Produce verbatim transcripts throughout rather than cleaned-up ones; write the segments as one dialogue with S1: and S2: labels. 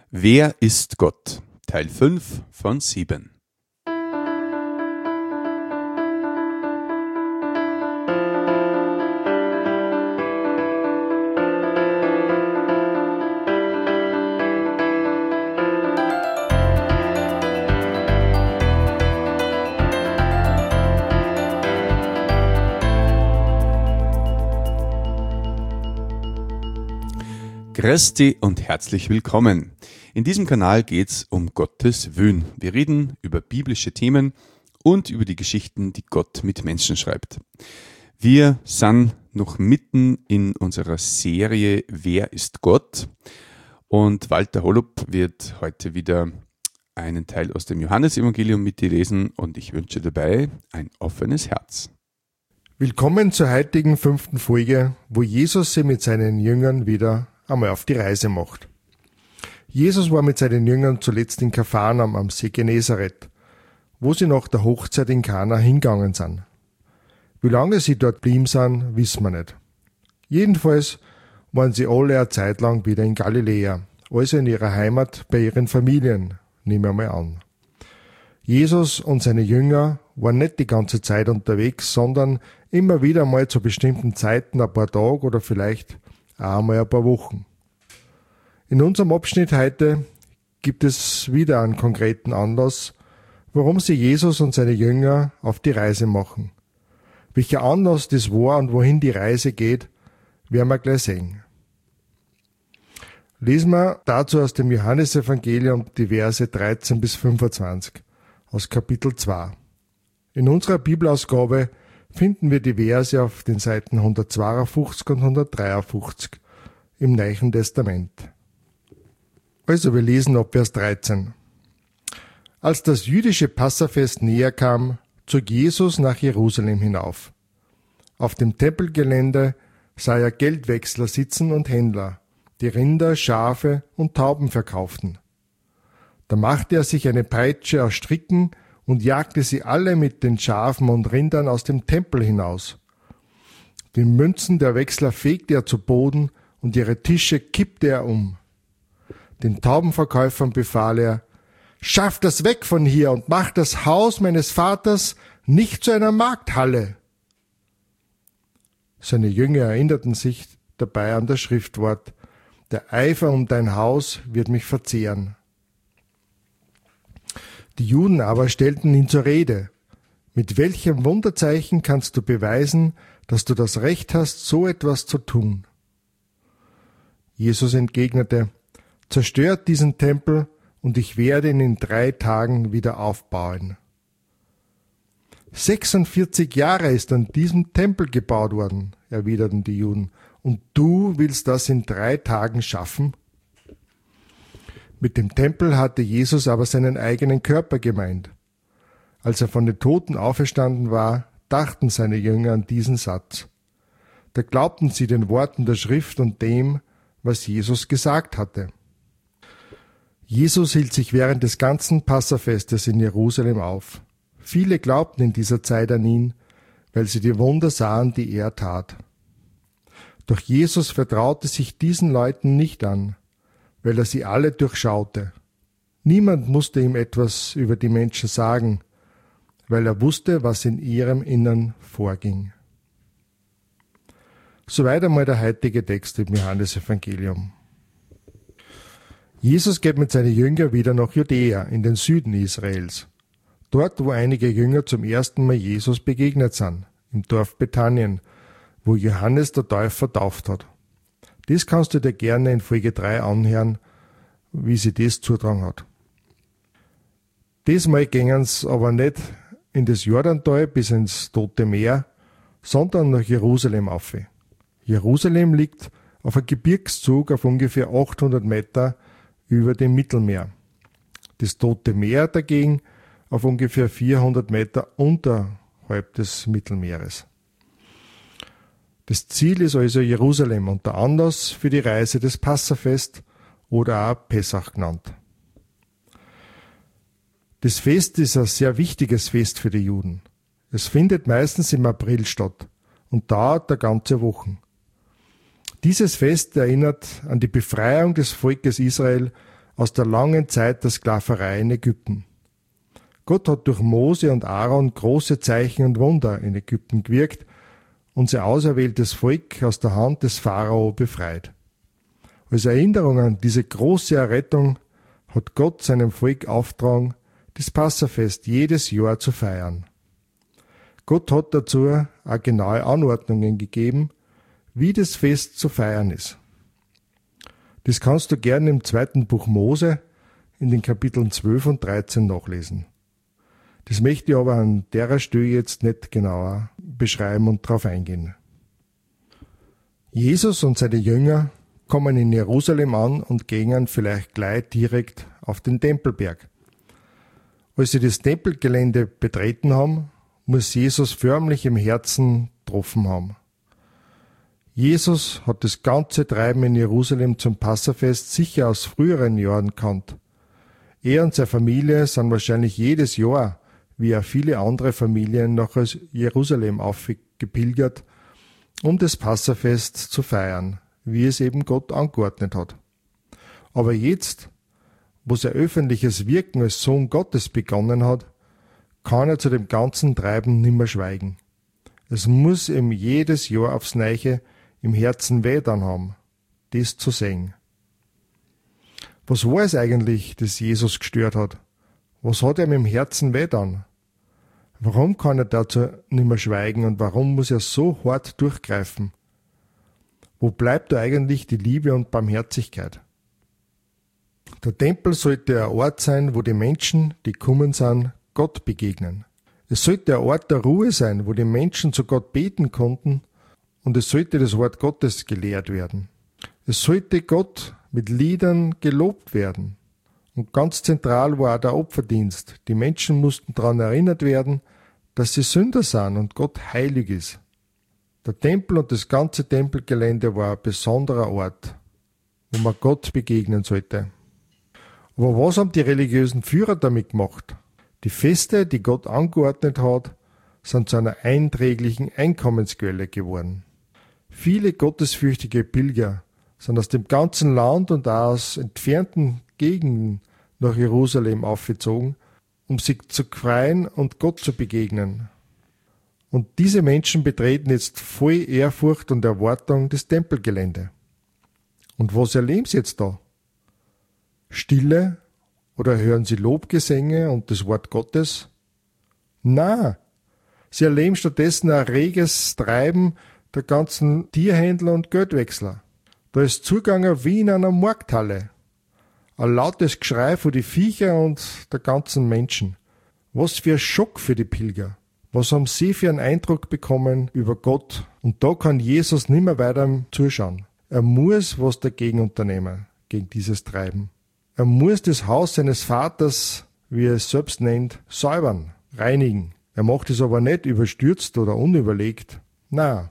S1: Wer ist Gott? Teil fünf von sieben. Christi und herzlich willkommen. In diesem Kanal geht es um Gottes Willen. Wir reden über biblische Themen und über die Geschichten, die Gott mit Menschen schreibt. Wir sind noch mitten in unserer Serie Wer ist Gott? Und Walter Holub wird heute wieder einen Teil aus dem Johannesevangelium mit dir lesen und ich wünsche dabei ein offenes Herz.
S2: Willkommen zur heutigen fünften Folge, wo Jesus sich mit seinen Jüngern wieder einmal auf die Reise macht. Jesus war mit seinen Jüngern zuletzt in Kapharnaum am See Genezareth, wo sie nach der Hochzeit in Kana hingegangen sind. Wie lange sie dort blieben sind, wissen wir nicht. Jedenfalls waren sie alle eine Zeit lang wieder in Galiläa, also in ihrer Heimat bei ihren Familien, nehmen wir mal an. Jesus und seine Jünger waren nicht die ganze Zeit unterwegs, sondern immer wieder mal zu bestimmten Zeiten, ein paar Tage oder vielleicht auch einmal ein paar Wochen. In unserem Abschnitt heute gibt es wieder einen konkreten Anlass, warum sie Jesus und seine Jünger auf die Reise machen. Welcher Anlass das war und wohin die Reise geht, werden wir gleich sehen. Lesen wir dazu aus dem Johannesevangelium die Verse dreizehn bis fünfundzwanzig aus Kapitel zwei. In unserer Bibelausgabe finden wir die Verse auf den Seiten hundertzweiundfünfzig und hundertdreiundfünfzig im Neuen Testament. Also wir lesen ab Vers dreizehn. Als das jüdische Passafest näher kam, zog Jesus nach Jerusalem hinauf. Auf dem Tempelgelände sah er Geldwechsler sitzen und Händler, die Rinder, Schafe und Tauben verkauften. Da machte er sich eine Peitsche aus Stricken und jagte sie alle mit den Schafen und Rindern aus dem Tempel hinaus. Die Münzen der Wechsler fegte er zu Boden und ihre Tische kippte er um. Den Taubenverkäufern befahl er, schafft das weg von hier und macht das Haus meines Vaters nicht zu einer Markthalle. Seine Jünger erinnerten sich dabei an das Schriftwort, der Eifer um dein Haus wird mich verzehren. Die Juden aber stellten ihn zur Rede. Mit welchem Wunderzeichen kannst du beweisen, dass du das Recht hast, so etwas zu tun? Jesus entgegnete, zerstört diesen Tempel und ich werde ihn in drei Tagen wieder aufbauen. sechsundvierzig Jahre ist an diesem Tempel gebaut worden, erwiderten die Juden, und du willst das in drei Tagen schaffen? Mit dem Tempel hatte Jesus aber seinen eigenen Körper gemeint. Als er von den Toten auferstanden war, dachten seine Jünger an diesen Satz. Da glaubten sie den Worten der Schrift und dem, was Jesus gesagt hatte. Jesus hielt sich während des ganzen Passafestes in Jerusalem auf. Viele glaubten in dieser Zeit an ihn, weil sie die Wunder sahen, die er tat. Doch Jesus vertraute sich diesen Leuten nicht an, weil er sie alle durchschaute. Niemand musste ihm etwas über die Menschen sagen, weil er wusste, was in ihrem Innern vorging. Soweit einmal der heutige Text im Johannesevangelium. Jesus geht mit seinen Jüngern wieder nach Judäa, in den Süden Israels. Dort, wo einige Jünger zum ersten Mal Jesus begegnet sind, im Dorf Bethanien, wo Johannes der Täufer tauft hat. Das kannst du dir gerne in Folge drei anhören, wie sie das zutragen hat. Diesmal gingen sie aber nicht in das Jordantal bis ins Tote Meer, sondern nach Jerusalem auf. Jerusalem liegt auf einem Gebirgszug auf ungefähr achthundert Meter über dem Mittelmeer. Das Tote Meer dagegen auf ungefähr vierhundert Meter unterhalb des Mittelmeeres. Das Ziel ist also Jerusalem und der Anlass für die Reise des Passafest oder auch Pessach genannt. Das Fest ist ein sehr wichtiges Fest für die Juden. Es findet meistens im April statt und dauert eine ganze Woche. Dieses Fest erinnert an die Befreiung des Volkes Israel aus der langen Zeit der Sklaverei in Ägypten. Gott hat durch Mose und Aaron große Zeichen und Wunder in Ägypten gewirkt und sein auserwähltes Volk aus der Hand des Pharao befreit. Als Erinnerung an diese große Errettung hat Gott seinem Volk aufgetragen, das Passafest jedes Jahr zu feiern. Gott hat dazu auch genaue Anordnungen gegeben, wie das Fest zu feiern ist. Das kannst du gerne im zweiten Buch Mose in den Kapiteln zwölf und dreizehn nachlesen. Das möchte ich aber an der Stelle jetzt nicht genauer beschreiben und darauf eingehen. Jesus und seine Jünger kommen in Jerusalem an und gehen vielleicht gleich direkt auf den Tempelberg. Als sie das Tempelgelände betreten haben, muss Jesus förmlich im Herzen getroffen haben. Jesus hat das ganze Treiben in Jerusalem zum Passafest sicher aus früheren Jahren kannt. Er und seine Familie sind wahrscheinlich jedes Jahr, wie auch viele andere Familien, nach Jerusalem aufgepilgert, um das Passafest zu feiern, wie es eben Gott angeordnet hat. Aber jetzt, wo sein öffentliches Wirken als Sohn Gottes begonnen hat, kann er zu dem ganzen Treiben nimmer schweigen. Es muss ihm jedes Jahr aufs Neue im Herzen weh dann haben, das zu sehen. Was war es eigentlich, das Jesus gestört hat? Was hat ihm im Herzen weh dann? Warum kann er dazu nimmer schweigen und warum muss er so hart durchgreifen? Wo bleibt da eigentlich die Liebe und Barmherzigkeit? Der Tempel sollte ein Ort sein, wo die Menschen, die kommen sind, Gott begegnen. Es sollte ein Ort der Ruhe sein, wo die Menschen zu Gott beten konnten, und es sollte das Wort Gottes gelehrt werden. Es sollte Gott mit Liedern gelobt werden. Und ganz zentral war auch der Opferdienst. Die Menschen mussten daran erinnert werden, dass sie Sünder sind und Gott heilig ist. Der Tempel und das ganze Tempelgelände war ein besonderer Ort, wo man Gott begegnen sollte. Aber was haben die religiösen Führer damit gemacht? Die Feste, die Gott angeordnet hat, sind zu einer einträglichen Einkommensquelle geworden. Viele gottesfürchtige Pilger sind aus dem ganzen Land und auch aus entfernten Gegenden nach Jerusalem aufgezogen, um sich zu freuen und Gott zu begegnen. Und diese Menschen betreten jetzt voll Ehrfurcht und Erwartung das Tempelgelände. Und was erleben sie jetzt da? Stille? Oder hören sie Lobgesänge und das Wort Gottes? Na, sie erleben stattdessen ein reges Treiben der ganzen Tierhändler und Geldwechsler. Da ist Zugang wie in einer Markthalle. Ein lautes Geschrei von die Viecher und der ganzen Menschen. Was für ein Schock für die Pilger. Was haben sie für einen Eindruck bekommen über Gott? Und da kann Jesus nimmer weiter zuschauen. Er muss was dagegen unternehmen, gegen dieses Treiben. Er muss das Haus seines Vaters, wie er es selbst nennt, säubern, reinigen. Er macht es aber nicht überstürzt oder unüberlegt. Na,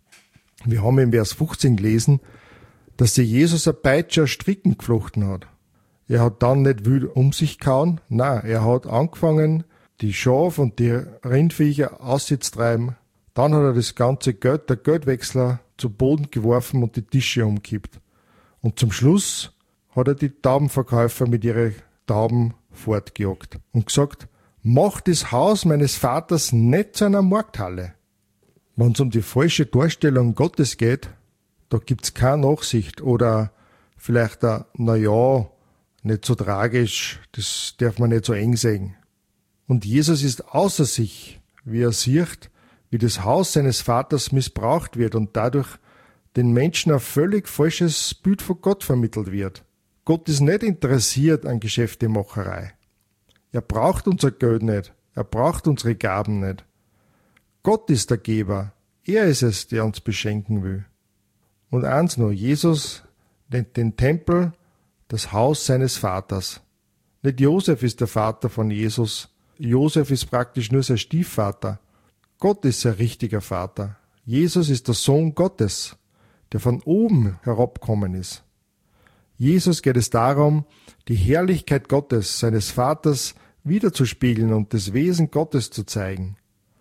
S2: wir haben im Vers fünfzehn gelesen, dass sich Jesus ein Peitscher Stricken geflochten hat. Er hat dann nicht wild um sich gehauen, na, er hat angefangen, die Schaf und die Rindviecher auszutreiben. Dann hat er das ganze Geld der Geldwechsler zu Boden geworfen und die Tische umkippt. Und zum Schluss hat er die Taubenverkäufer mit ihren Tauben fortgejagt und gesagt, mach das Haus meines Vaters nicht zu einer Markthalle. Wenn es um die falsche Darstellung Gottes geht, da gibt's keine Nachsicht oder vielleicht ein, na ja, nicht so tragisch, das darf man nicht so eng sehen. Und Jesus ist außer sich, wie er sieht, wie das Haus seines Vaters missbraucht wird und dadurch den Menschen ein völlig falsches Bild von Gott vermittelt wird. Gott ist nicht interessiert an Geschäftemacherei. Er braucht unser Geld nicht. Er braucht unsere Gaben nicht. Gott ist der Geber. Er ist es, der uns beschenken will. Und eins noch, Jesus nennt den Tempel das Haus seines Vaters. Nicht Josef ist der Vater von Jesus. Josef ist praktisch nur sein Stiefvater. Gott ist sein richtiger Vater. Jesus ist der Sohn Gottes, der von oben herabgekommen ist. Jesus geht es darum, die Herrlichkeit Gottes, seines Vaters, wiederzuspiegeln und das Wesen Gottes zu zeigen.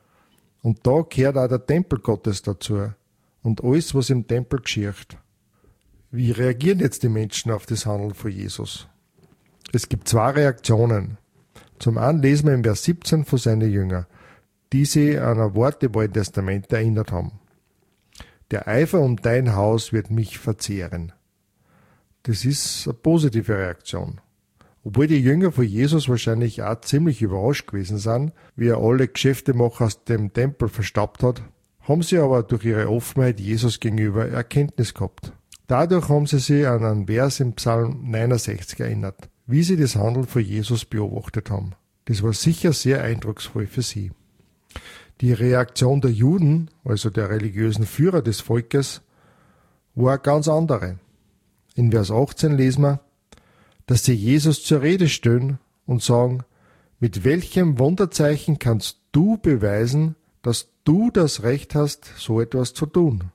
S2: Und da gehört auch der Tempel Gottes dazu und alles, was im Tempel geschieht. Wie reagieren jetzt die Menschen auf das Handeln von Jesus? Es gibt zwei Reaktionen. Zum einen lesen wir im Vers siebzehn von seinen Jüngern, die sich an ein Wort im Alten Testament erinnert haben. Der Eifer um dein Haus wird mich verzehren. Das ist eine positive Reaktion. Obwohl die Jünger von Jesus wahrscheinlich auch ziemlich überrascht gewesen sind, wie er alle Geschäftemacher aus dem Tempel verstaubt hat, haben sie aber durch ihre Offenheit Jesus gegenüber Erkenntnis gehabt. Dadurch haben sie sich an einen Vers im Psalm neunundsechzig erinnert, wie sie das Handeln von Jesus beobachtet haben. Das war sicher sehr eindrucksvoll für sie. Die Reaktion der Juden, also der religiösen Führer des Volkes, war eine ganz andere. In Vers achtzehn lesen wir, dass sie Jesus zur Rede stellen und sagen, mit welchem Wunderzeichen kannst du beweisen, dass du das Recht hast, so etwas zu tun?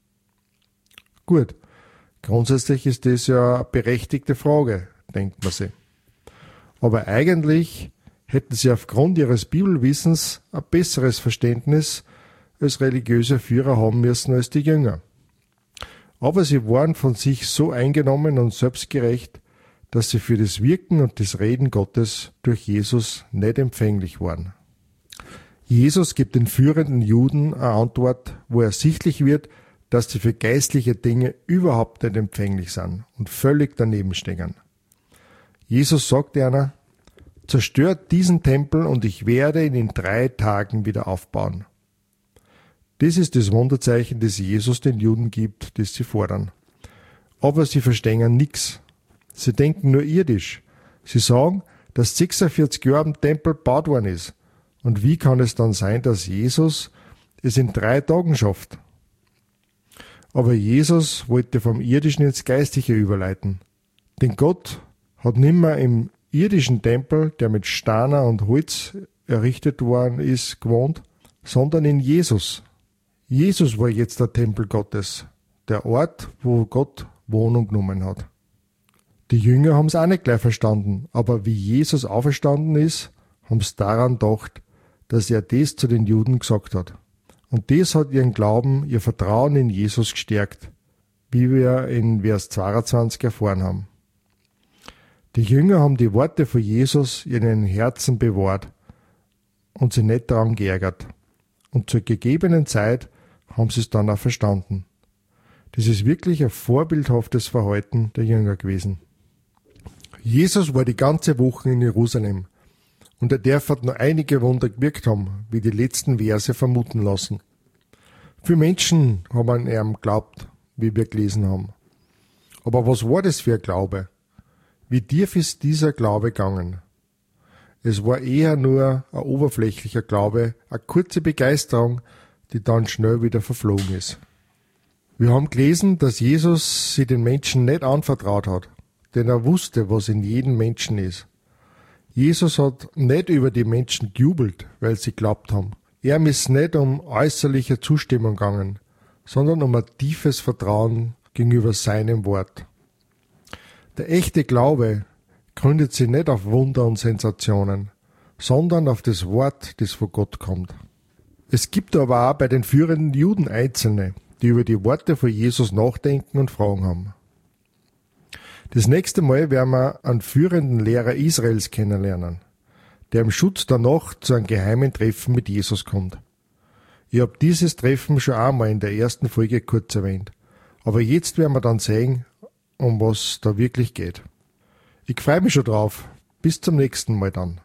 S2: Gut, grundsätzlich ist das ja eine berechtigte Frage, denkt man sich. Aber eigentlich hätten sie aufgrund ihres Bibelwissens ein besseres Verständnis als religiöse Führer haben müssen als die Jünger. Aber sie waren von sich so eingenommen und selbstgerecht, dass sie für das Wirken und das Reden Gottes durch Jesus nicht empfänglich waren. Jesus gibt den führenden Juden eine Antwort, wo ersichtlich wird, dass sie für geistliche Dinge überhaupt nicht empfänglich sind und völlig daneben stehen. Jesus sagt einer, zerstört diesen Tempel und ich werde ihn in drei Tagen wieder aufbauen. Das ist das Wunderzeichen, das Jesus den Juden gibt, das sie fordern. Aber sie verstehen nichts. Sie denken nur irdisch. Sie sagen, dass sechsundvierzig Jahre am Tempel gebaut worden ist. Und wie kann es dann sein, dass Jesus es in drei Tagen schafft? Aber Jesus wollte vom Irdischen ins Geistliche überleiten. Denn Gott hat nimmer im irdischen Tempel, der mit Steiner und Holz errichtet worden ist, gewohnt, sondern in Jesus. Jesus war jetzt der Tempel Gottes, der Ort, wo Gott Wohnung genommen hat. Die Jünger haben es auch nicht gleich verstanden, aber wie Jesus auferstanden ist, haben sie daran gedacht, dass er das zu den Juden gesagt hat. Und das hat ihren Glauben, ihr Vertrauen in Jesus gestärkt, wie wir in Vers zweiundzwanzig erfahren haben. Die Jünger haben die Worte von Jesus in ihren Herzen bewahrt und sich nicht daran geärgert. Und zur gegebenen Zeit haben sie es dann auch verstanden. Das ist wirklich ein vorbildhaftes Verhalten der Jünger gewesen. Jesus war die ganze Woche in Jerusalem und er darf hat noch einige Wunder gewirkt haben, wie die letzten Verse vermuten lassen. Viele Menschen haben an ihm geglaubt, wie wir gelesen haben. Aber was war das für ein Glaube? Wie tief ist dieser Glaube gegangen? Es war eher nur ein oberflächlicher Glaube, eine kurze Begeisterung, die dann schnell wieder verflogen ist. Wir haben gelesen, dass Jesus sie den Menschen nicht anvertraut hat, denn er wusste, was in jedem Menschen ist. Jesus hat nicht über die Menschen gejubelt, weil sie geglaubt haben. Er ist nicht um äußerliche Zustimmung gegangen, sondern um ein tiefes Vertrauen gegenüber seinem Wort. Der echte Glaube gründet sich nicht auf Wunder und Sensationen, sondern auf das Wort, das von Gott kommt. Es gibt aber auch bei den führenden Juden Einzelne, die über die Worte von Jesus nachdenken und Fragen haben. Das nächste Mal werden wir einen führenden Lehrer Israels kennenlernen, der im Schutz der Nacht zu einem geheimen Treffen mit Jesus kommt. Ich habe dieses Treffen schon einmal in der ersten Folge kurz erwähnt, aber jetzt werden wir dann sehen, um was da wirklich geht. Ich freue mich schon drauf. Bis zum nächsten Mal dann.